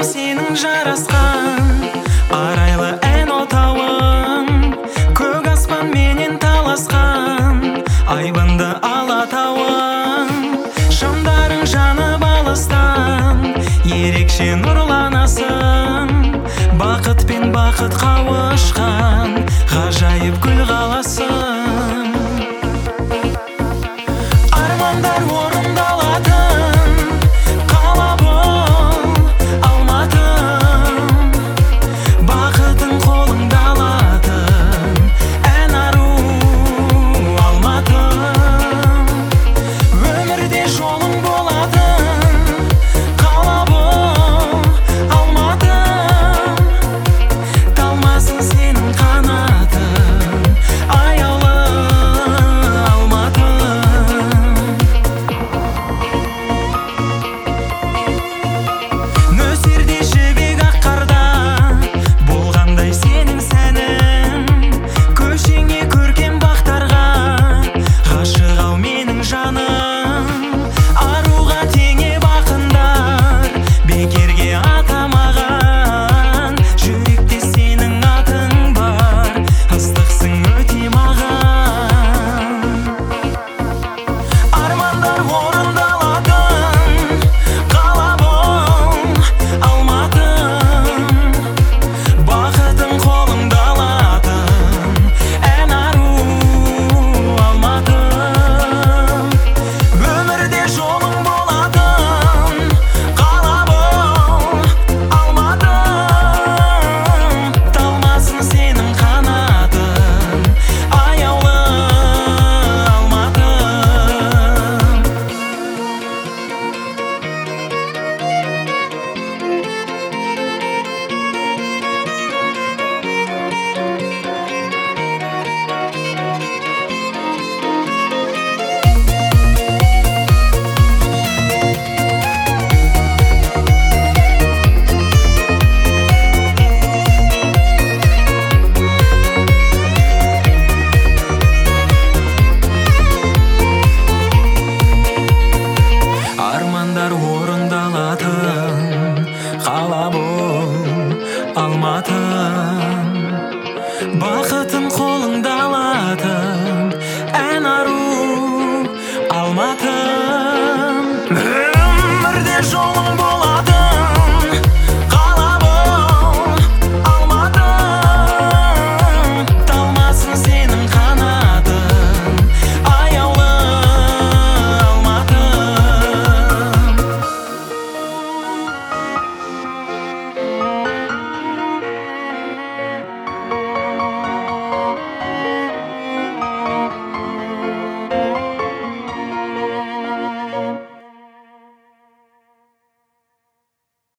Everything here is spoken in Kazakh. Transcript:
сенің жарасқан арайлы ән отауың, көк аспан менен таласқан айбынды алатауың. Шамдарың жанып алыстан ерекше нұрланасың, бақыт пен бақыт қауышқан ғажайып гүл қаласың. Армандар орындалатын қала бұл Алматым, бақытың қолыңда алатын ән ару Алматым. Өмірде жолың болатын қала бұл Алматым, талмасын сенің қанатың аяулы Алматым. Нөсерде жібек ақ қарда болғандай сенің сәнің, көшеңе көркем бақтарға ғашық ау менің жаным. Аруға теңеп ақындар бекерге атамаған, жүректе сенің атың бар, ыстықсың өте маған. Армандар орындалатын қала бұл Алматым, бақытың қолыңда алатын ән ару Алматым. Өмірде жолың болатын қала бұл Алматым, талмасын сенің қанатың аяулы Алматым. Армандар орындалатын қала бұл Алматым, бақытың қолыңда алатын ән ару Алматым. Өмірде жол